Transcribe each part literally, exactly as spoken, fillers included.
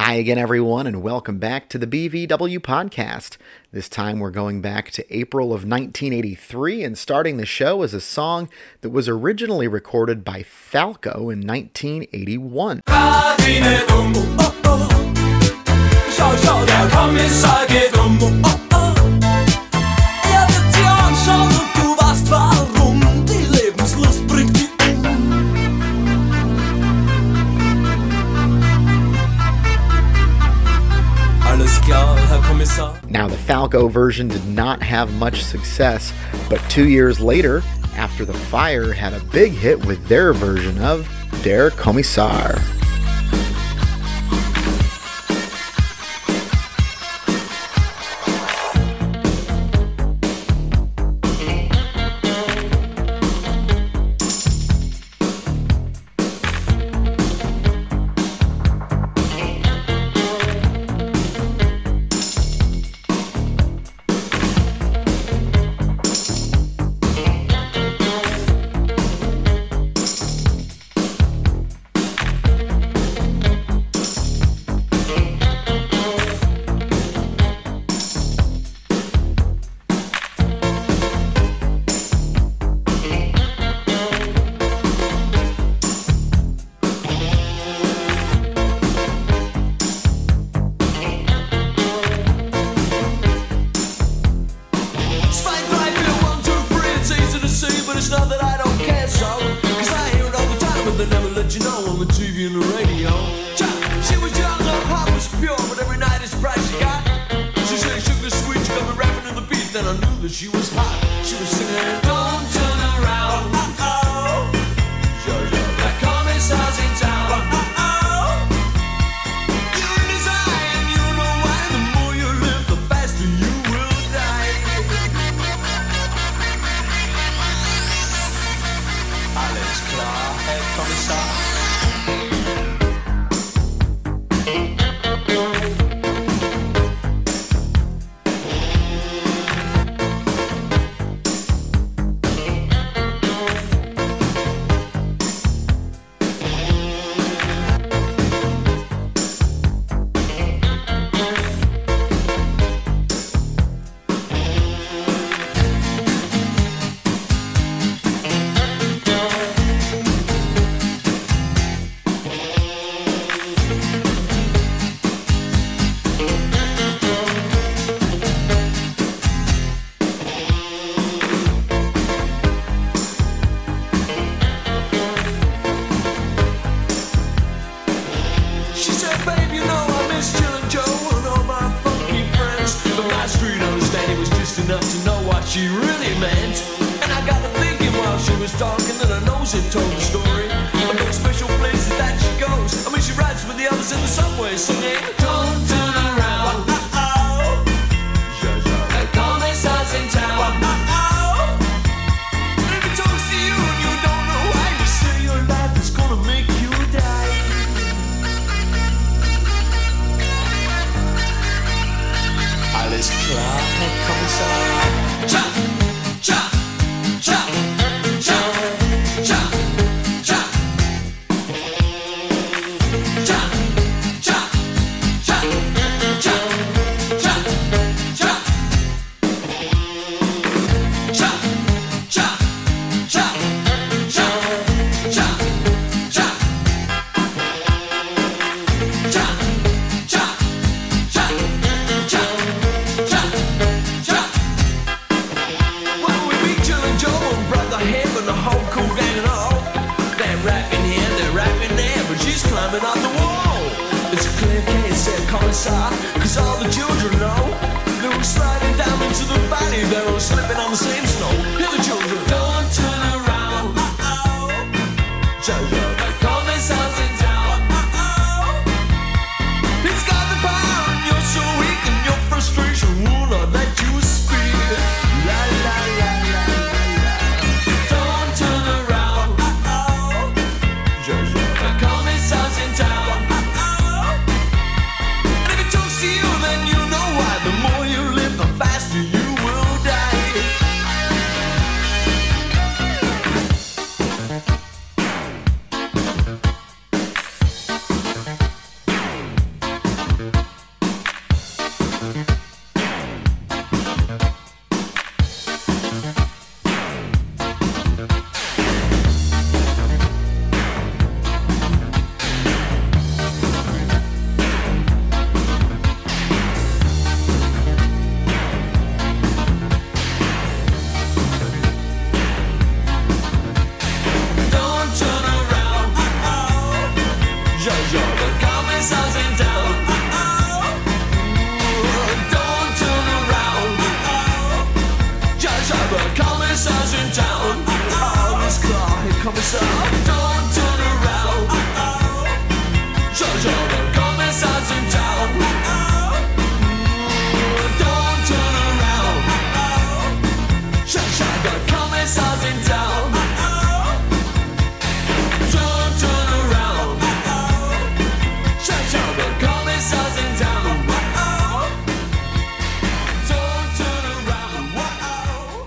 Hi again, everyone, and welcome back to the B V W podcast. This time we're going back to April of nineteen eighty-three, and starting the show is a song that was originally recorded by Falco in nineteen eighty-one. Now, the Falco version did not have much success, but two years later, After the Fire had a big hit with their version of Der Kommissar.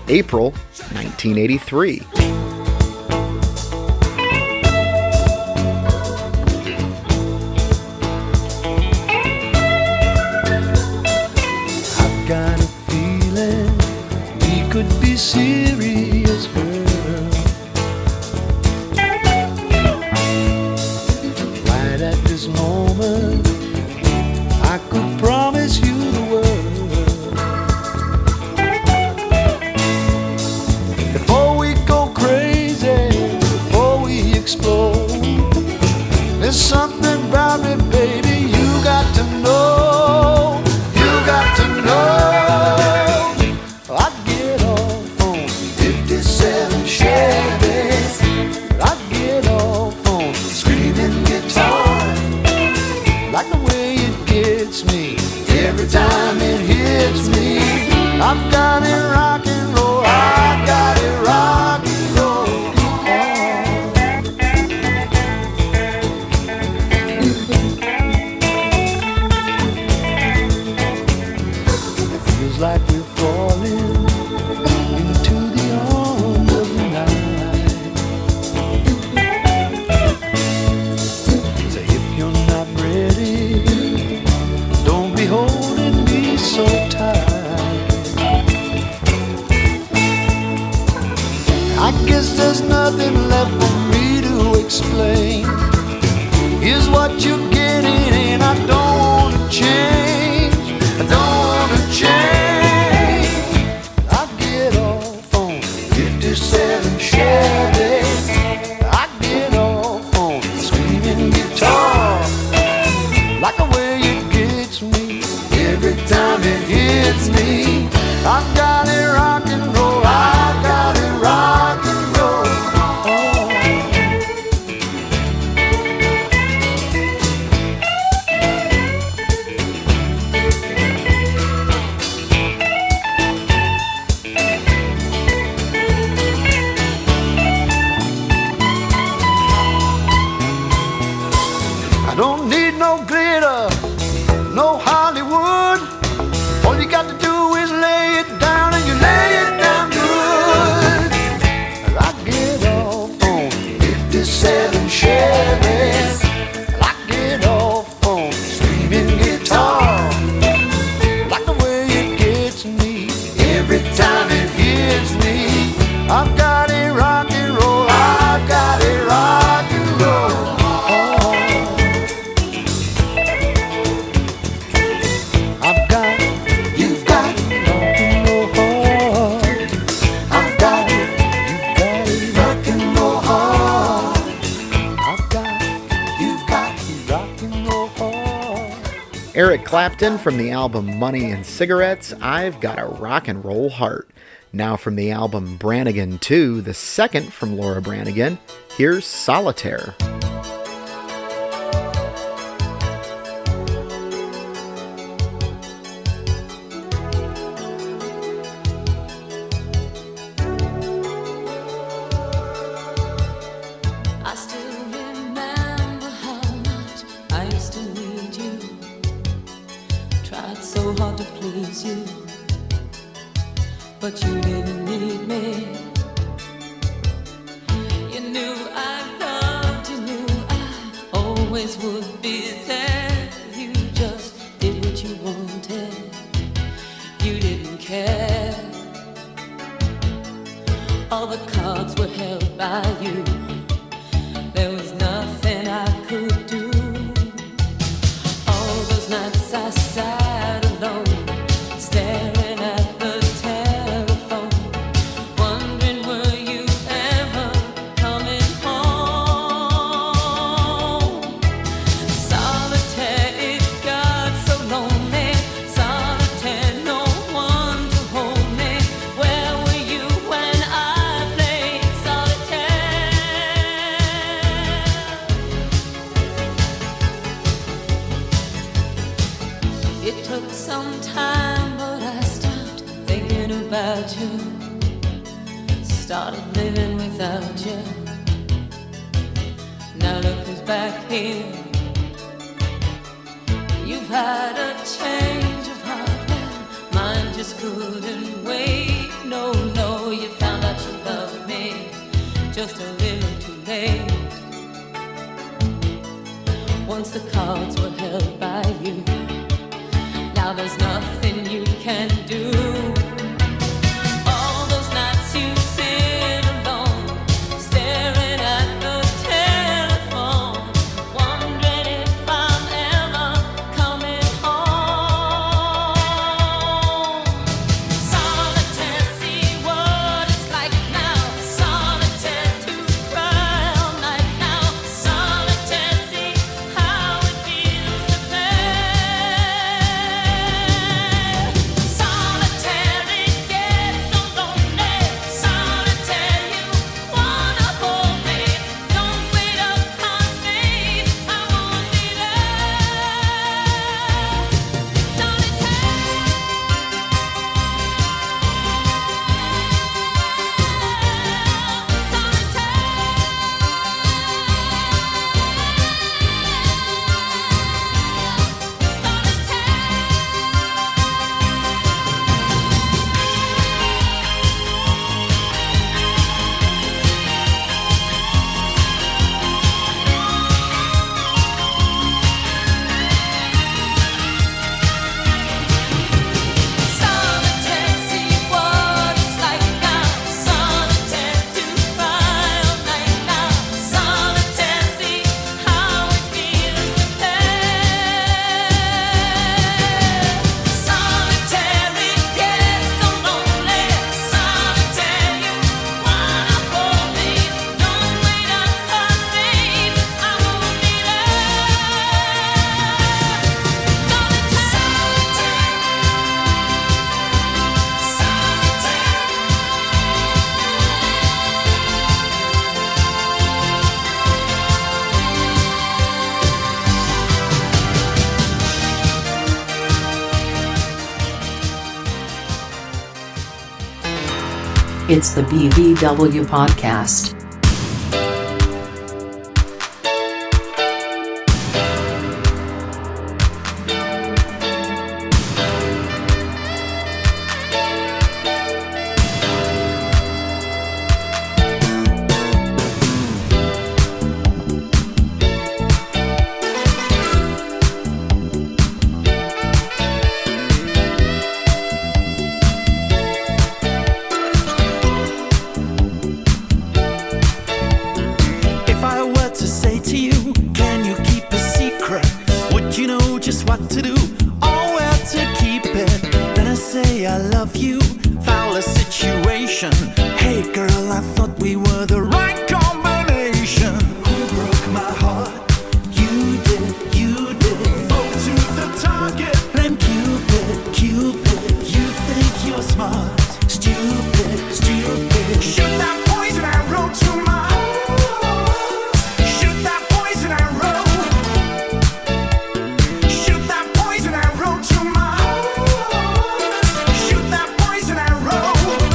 April nineteen eighty-three. I've got a feeling we could be serious, girl. Right at this moment, I could promise you the world. Before we go crazy, before we explode, there's something about me, baby, you got to know. You got to know. I get off on fifty-seven Chevys. I get off on screaming guitar. Like the way it gets me every time it hits me. I've got it rock and roll. I've got it rock and roll. It feels like we're falling into the arms of the night. So if you're not ready, don't be holding me so tight. I guess there's nothing left for me to explain. Here's what you're getting, and I don't wanna change. I don't wanna change. I get off on fifty-seven Chevys. I get off on screaming guitar. Like the way it gets me every time it hits me. I've got it rock and roll. I've got it rock and roll. Oh. I don't need no glitter, no Hollywood. All you got to do is lay it down, and you lay it down good. I get off on fifty-seven Chevys. I get off on screaming guitar. Like the way it gets me every time it hits me. I've got it rock and roll. I've got it rock and roll. Oh. I've got it, you've got it, rock and roll hard. I've got it, you've got it, rock and roll hard. I've got it, you've got it, rock and roll hard. Eric Clapton from the album Money and Cigarettes, I've Got a Rock and Roll Heart. Now from the album Brannigan two, the second from Laura Branigan, here's Solitaire. I still remember how much I used to need you. Tried so hard to please you, but you didn't need me. You knew I loved, you knew I always would be there. You just did what you wanted. You didn't care. All the cards were held by you. There was nothing I could do. All those nights I sat alone, staring at the telephone, wondering were you ever coming home? Solitaire, it got so lonely. Solitaire, no one to hold me. Where were you when I played solitaire? It took some time, but I stopped thinking about you. Started living without you. Now look who's back here. You've had a change of heart, and mine just couldn't wait. No, no, Oh, you found out you loved me just a little too late. Once the cards were held by you, now there's nothing you can do. All those nights you sit alone, staring at the telephone, wondering if I'm ever coming home. Solitaire, see what it's like now. Solitaire to cry all night now. Solitaire, see how it feels to play. Solitaire, it gets so lonely. Solitaire, you wanna hold me. Don't wait up, 'cause babe, I won't be Solitaire, see what it's like now. Solitaire to cry all night now. Solitaire, see how it feels to play. Solitaire, it gets so lonely. Solitaire, you wanna hold me. Don't wait up, 'cause babe, I won't be It's the B V W podcast. If I were to say to you, can you keep a secret? Would you know just what to do or where to keep it? Then I say I love you, foul a situation. Hey girl, I thought we were the right combination. Who broke my heart? You did, you did. Oh, to the target. Blame Cupid, Cupid. You think you're smart? Stupid, stupid. Shoot that poison arrow to my heart. Shoot that poison arrow. Shoot that poison arrow to my heart. Shoot that poison arrow.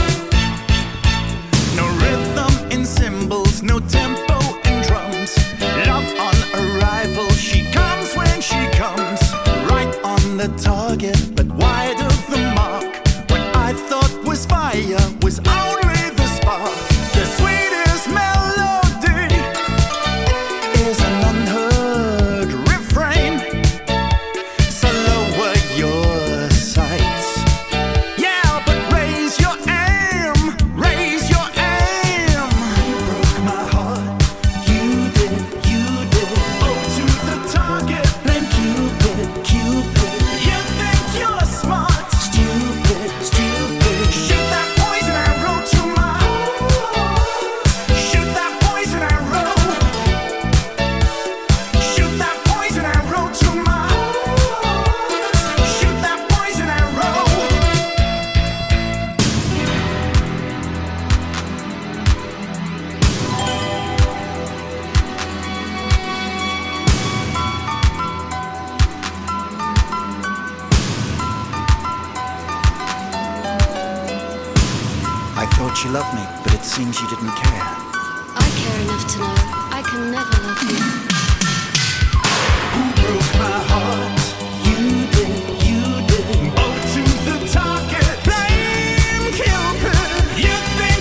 No rhythm in cymbals, no tempo in drums. Love on arrival, she comes when she comes. Right on the target, but wide of the mark. What I thought was fire was only the spark. The sweetest melody is an unheard refrain. So lower your sights. Yeah, but raise your aim, raise your aim. You broke my heart. You did, you did. Oh, to the target. Blame Cupid, Cupid. You think you're smart? Stupid, stupid. Shoot that poison arrow to my heart. Shoot that poison arrow. Shoot that poison arrow to my heart. Shoot that poison arrow. I thought you loved me, but it seems you didn't care. I care enough to know I can never love you. Who broke my heart? You did, you did. Oh, to the target. Blame Cupid. You think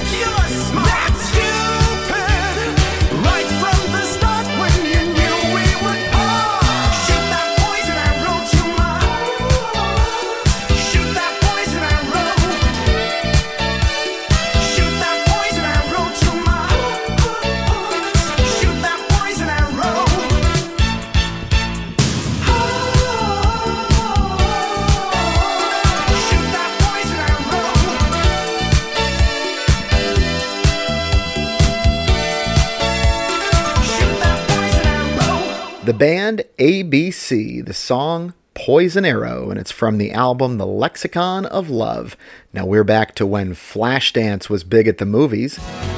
The band A B C, the song Poison Arrow, and it's from the album The Lexicon of Love. Now we're back to when Flashdance was big at the movies.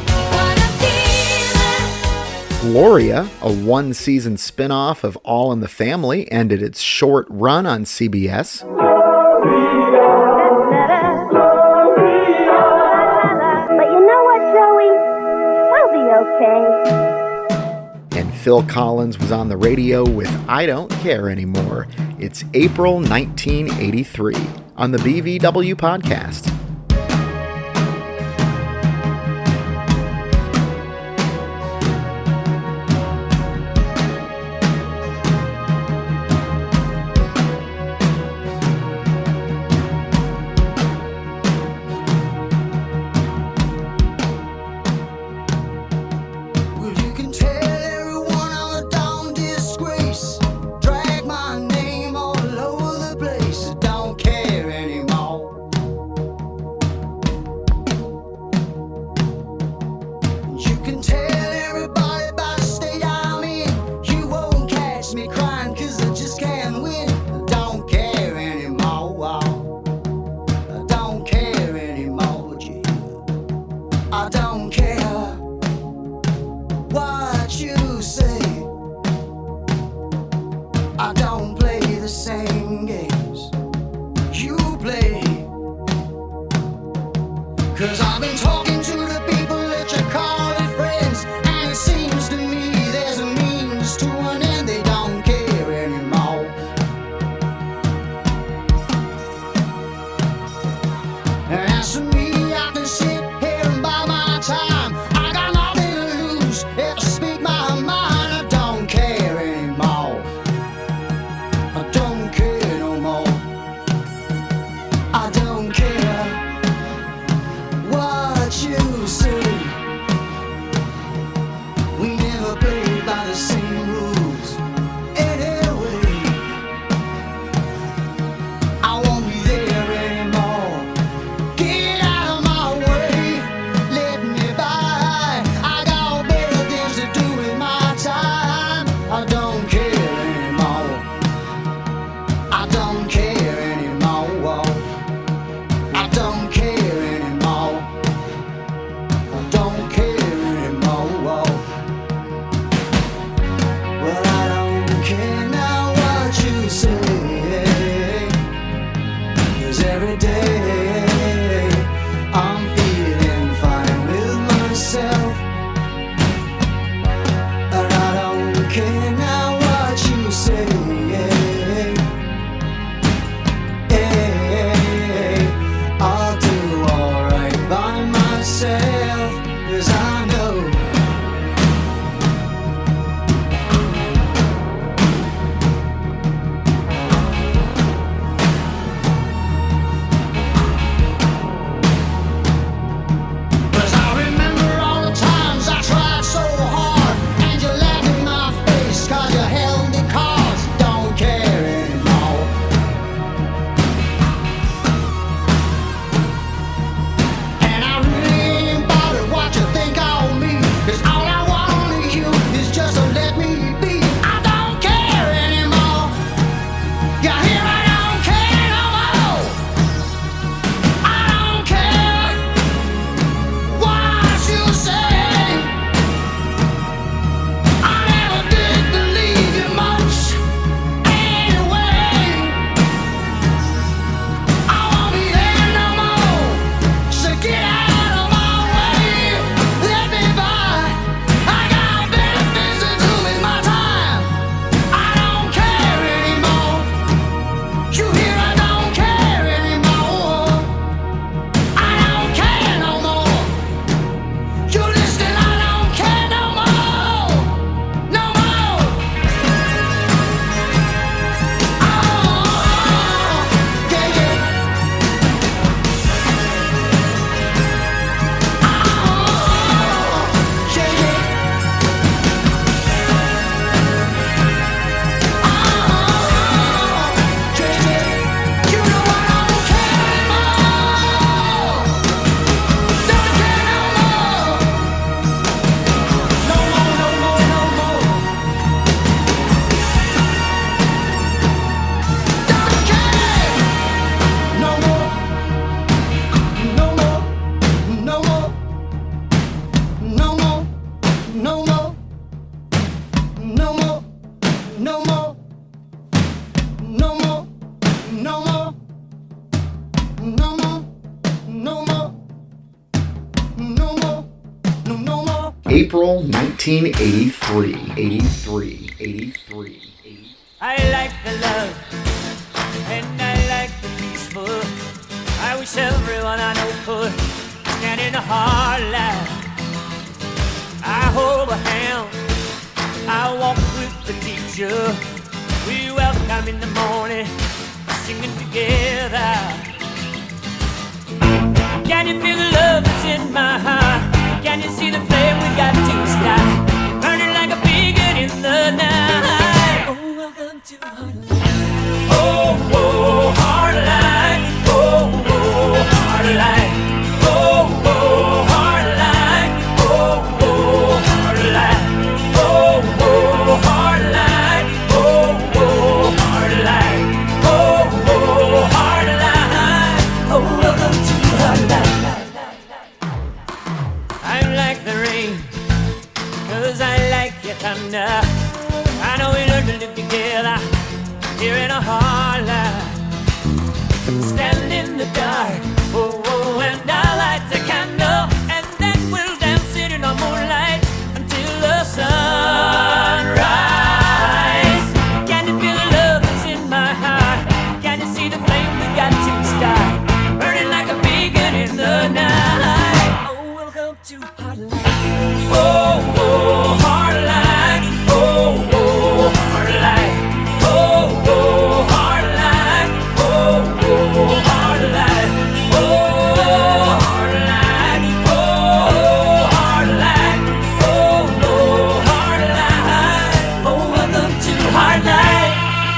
Gloria, a one-season spin-off of All in the Family, ended its short run on C B S. But you know what, Joey? I'll be okay. And Phil Collins was on the radio with I Don't Care Anymore. It's April nineteen eighty-three on the B V W podcast. April nineteen eighty-three. eighty-three. eighty-three. I like the love, and I like the peaceful. I wish everyone I know could stand in a hard life. I hold a hand, I walk with the teacher. We welcome in the morning, singing together. Can you feel the love that's in my heart? Can you see the flame we got to start? Burning like a beacon in the night. Oh, welcome to Heartline. Oh, oh, Heartline. Oh, oh, Heartline. Oh, oh, Heartline. Oh, oh, Heartline. Oh, oh, Heartline. Oh, oh, Heartline. Oh, oh, Heartline. Oh, welcome to Heartline. I'm like the rain, 'cause I like your thunder. I know we learned to live together here in a hard life. Stand in the dark, oh, oh, and I'll light a candle, and then we'll dance in the moonlight until the sunrise. Can you feel the love that's in my heart? Can you see the flame we got to start? Burning like a beacon in the night. Oh, welcome to Heartline. Oh, oh, Heartline. Oh, oh, Heartline. Oh, oh, Heartline. Oh, oh, Heartline. Oh, Heartline. Oh, Heartline. Oh, oh, Heartline. Oh, welcome to Heartline.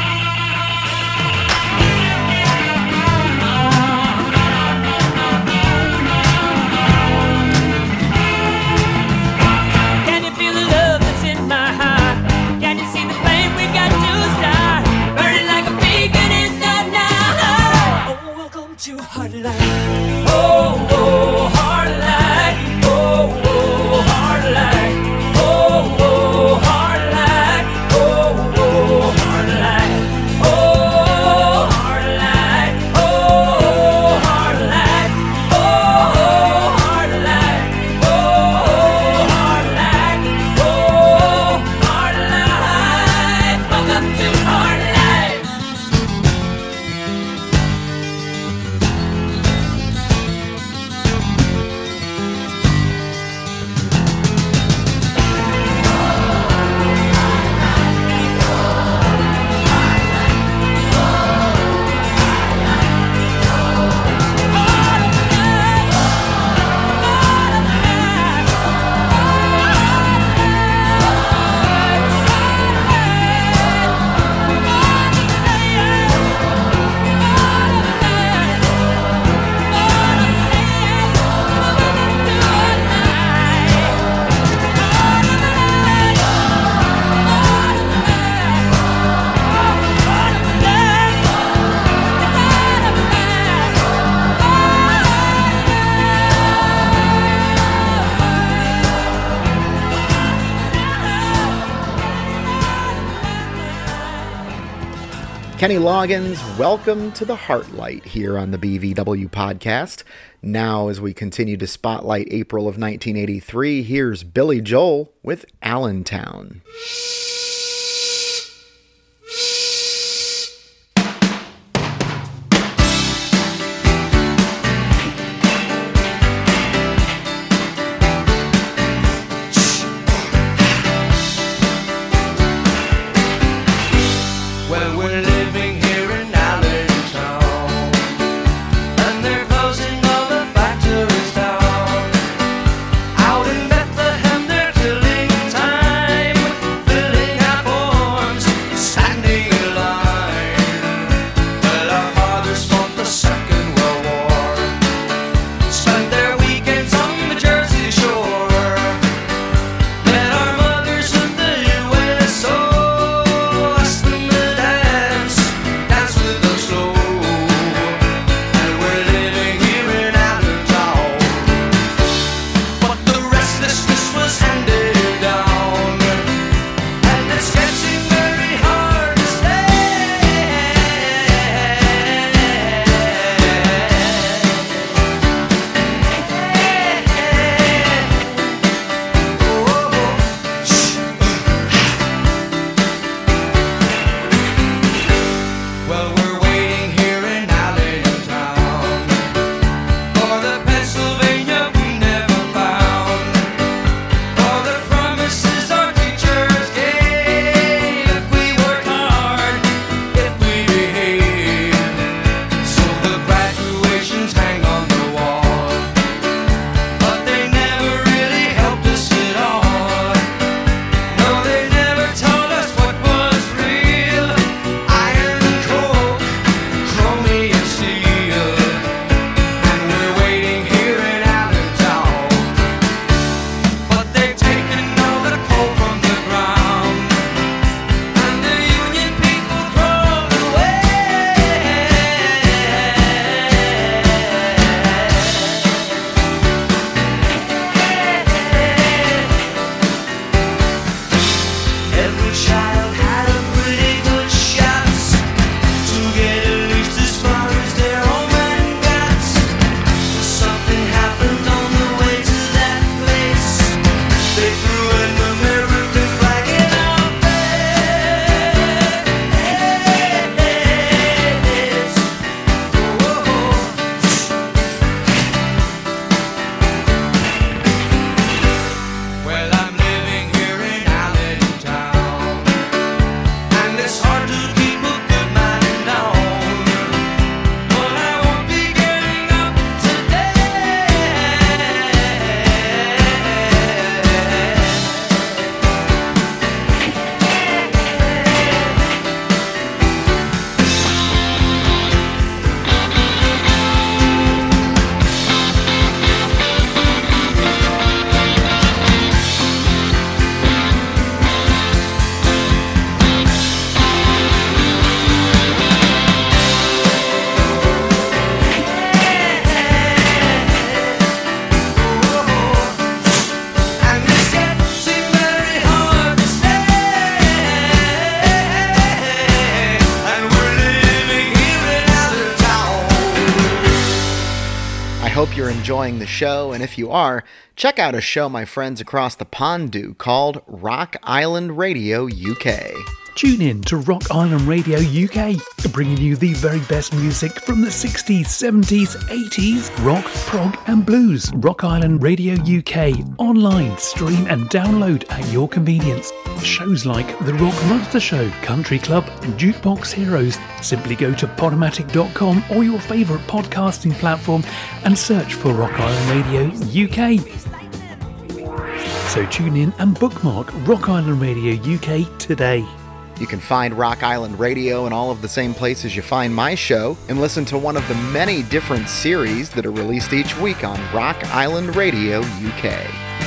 Can you feel the love that's in my heart? Can you see the flame we got to start? Burning like a beacon in the night. Oh, welcome to Heartline. Oh, oh, Heartline. Oh, oh, Heartline. Oh, oh, Heartline. Oh, oh, Heartline. Oh, Heartline. Oh, Heartline. Oh, Heartline. Oh, Heartline. Oh, Heartline. Welcome to Heartline. Kenny Loggins, welcome to the Heartlight here on the B V W podcast. Now, as we continue to spotlight April of nineteen eighty-three, here's Billy Joel with Allentown. Well, we're living here in Allentown, and they're closing all the factories down. Out in Bethlehem, they're killing time, filling half hope you're enjoying the show, and if you are, check out a show my friends across the pond do called Rock Island Radio U K. Tune in to Rock Island Radio U K, bringing you the very best music from the sixties, seventies, eighties, rock, prog and blues. Rock Island Radio U K, online, stream and download at your convenience. Shows like The Rock Monster Show, Country Club and Jukebox Heroes. Simply go to podomatic dot com or your favourite podcasting platform and search for Rock Island Radio U K. So tune in and bookmark Rock Island Radio U K today. You can find Rock Island Radio in all of the same places you find my show, and listen to one of the many different series that are released each week on Rock Island Radio U K.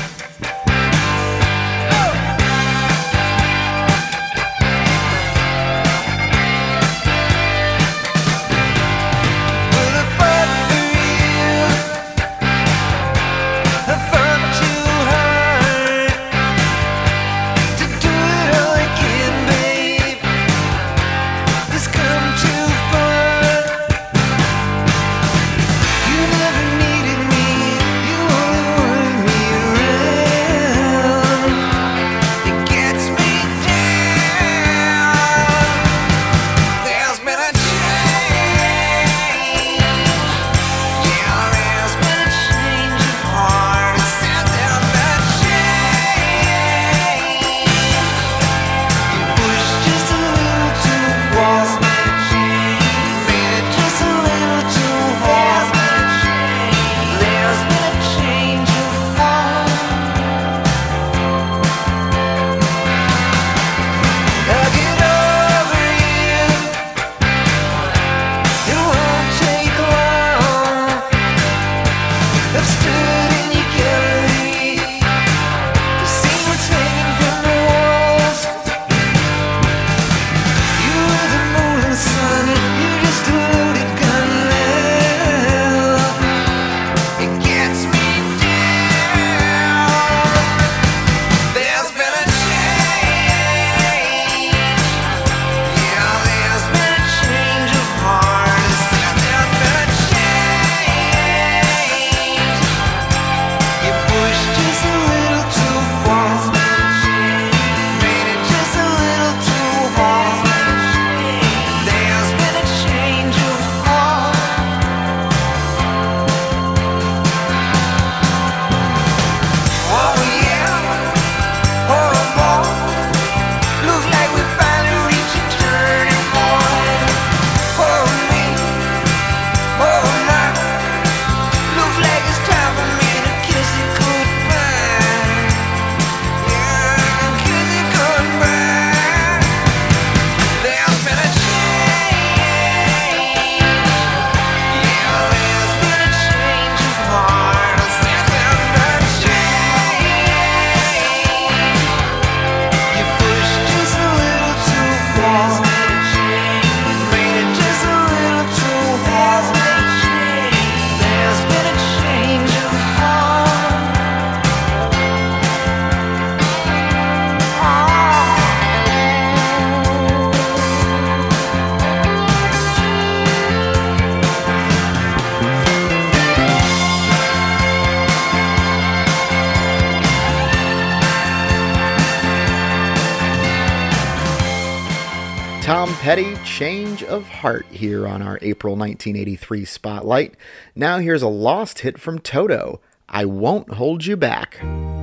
Tom Petty, Change of Heart, here on our April nineteen eighty-three Spotlight. Now here's a lost hit from Toto, I Won't Hold You Back.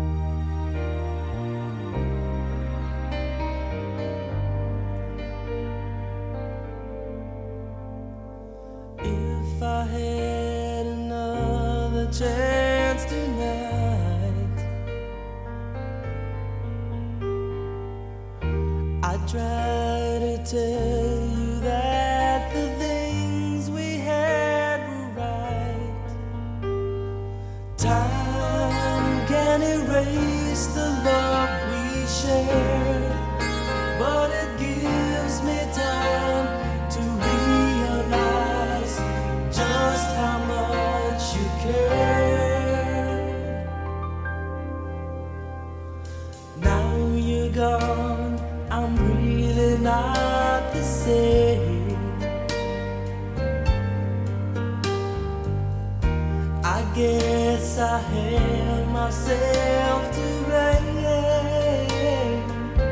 If I had another chance tonight, I'd try to tell you that the things we had were right. Time can erase the love we shared, but it gives me time to realize just how much you care. Now you're gone, I'm really not the same. guess I have myself to blame.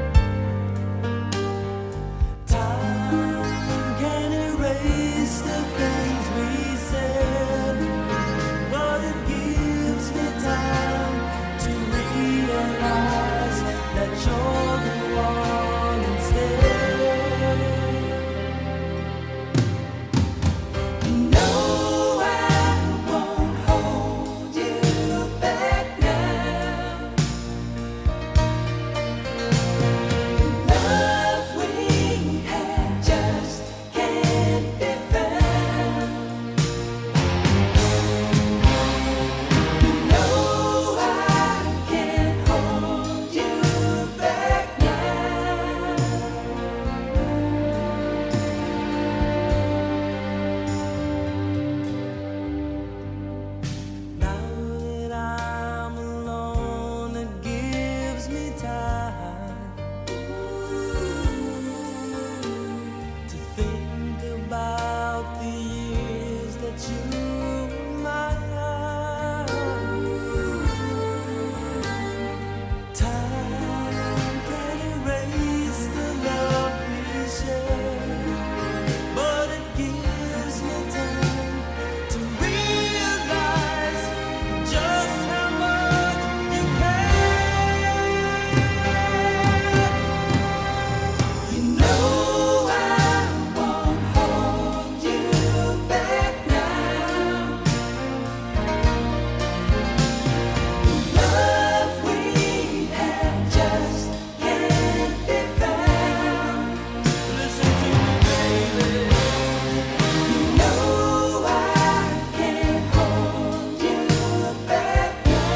Time can erase the things we said, but it gives me time to realize that you're the one instead. You know I won't hold you back now. The love we had just can't be found. You know I can't hold you back now. Now that I'm alone, it gives me time to think about the years that you were mine. Time can erase the love we shared, but it gives me time to realize just how much you care. You know I won't hold you back now. The love we had just can't be found. Listen to me, baby. You know I can't hold you back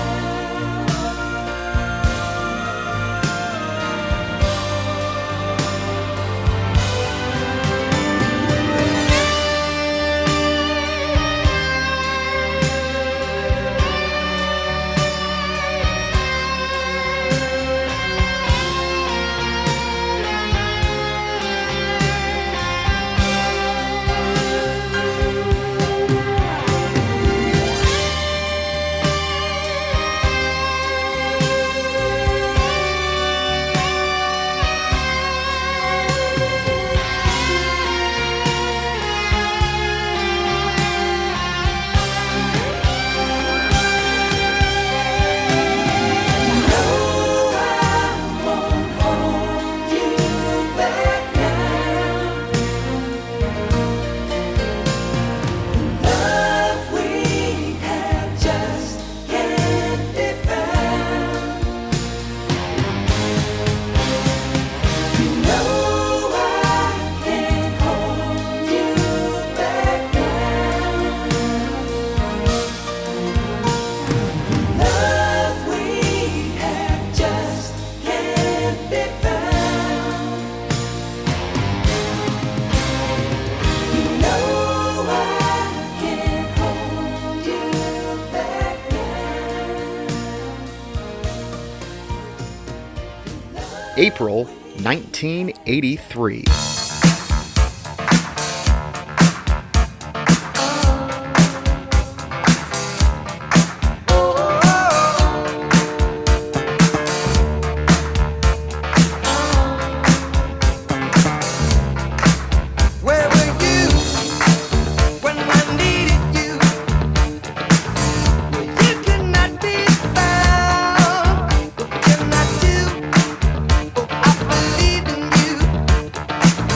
April nineteen eighty-three. Where were you when I needed you? You could not be found. What can I do? Oh, I believe in you.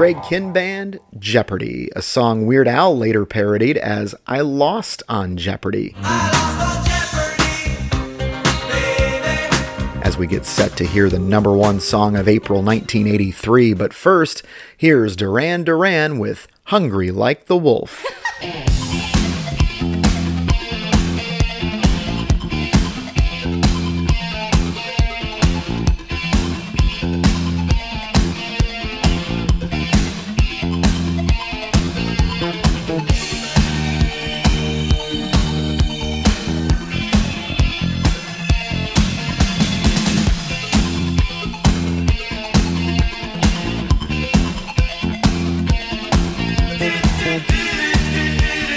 Greg Kihn Band, Jeopardy, a song Weird Al later parodied as I Lost on Jeopardy. I lost on Jeopardy, baby. As we get set to hear the number one song of April nineteen eighty-three, but first, here's Duran Duran with Hungry Like the Wolf. Do, do, do, do, do.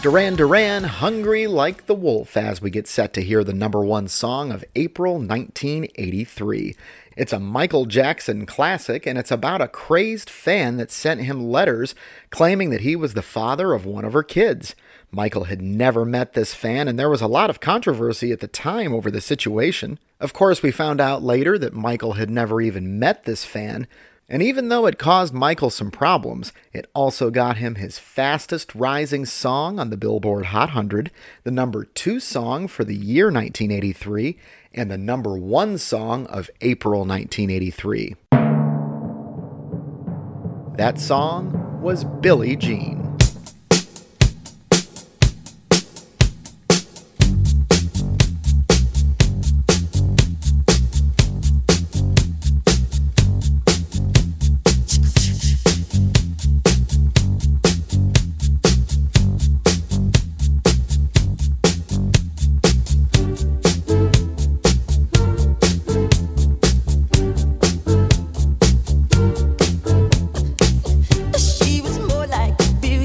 Duran Duran, Hungry Like the Wolf, as we get set to hear the number one song of April nineteen eighty-three. It's a Michael Jackson classic, and it's about a crazed fan that sent him letters claiming that he was the father of one of her kids. Michael had never met this fan, and there was a lot of controversy at the time over the situation. Of course, we found out later that Michael had never even met this fan, and even though it caused Michael some problems, it also got him his fastest rising song on the Billboard Hot one hundred, the number two song for the year nineteen eighty-three, and the number one song of April nineteen eighty-three. That song was Billie Jean. She was more like a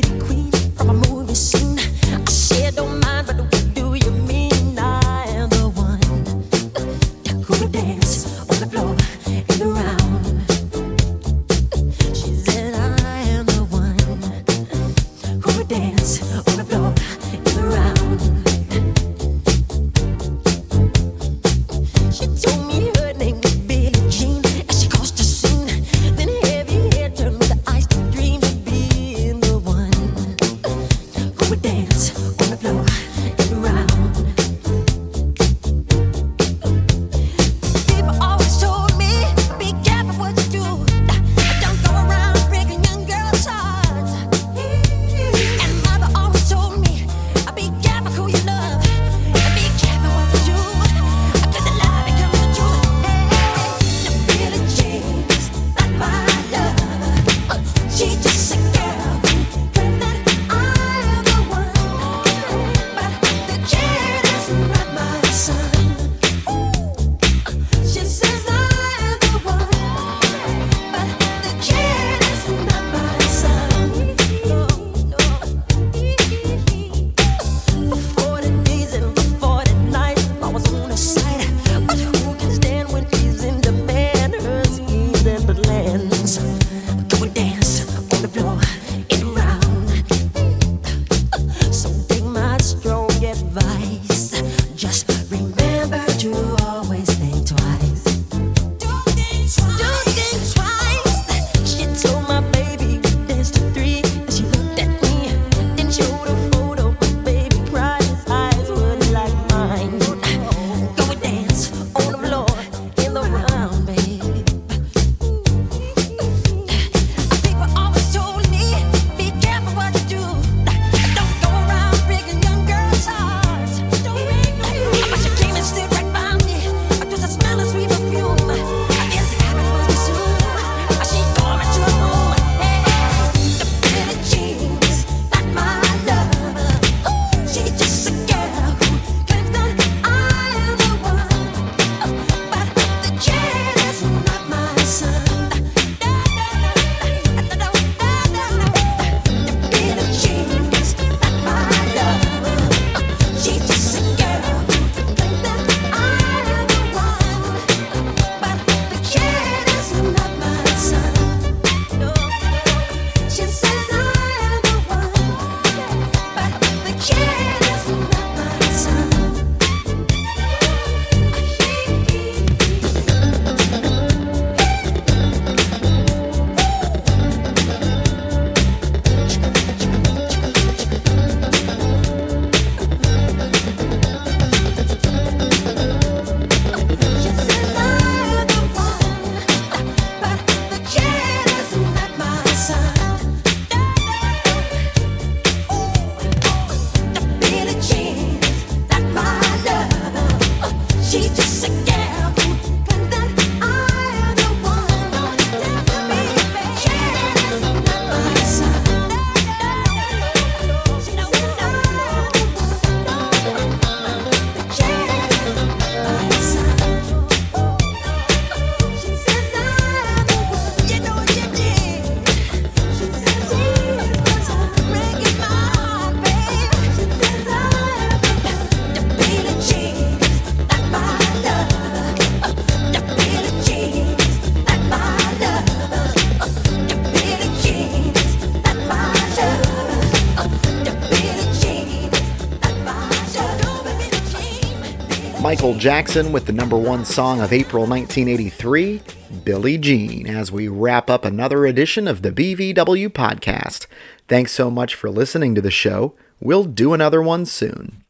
Michael Jackson with the number one song of April nineteen eighty-three, Billie Jean, as we wrap up another edition of the B V W podcast. Thanks so much for listening to the show. We'll do another one soon.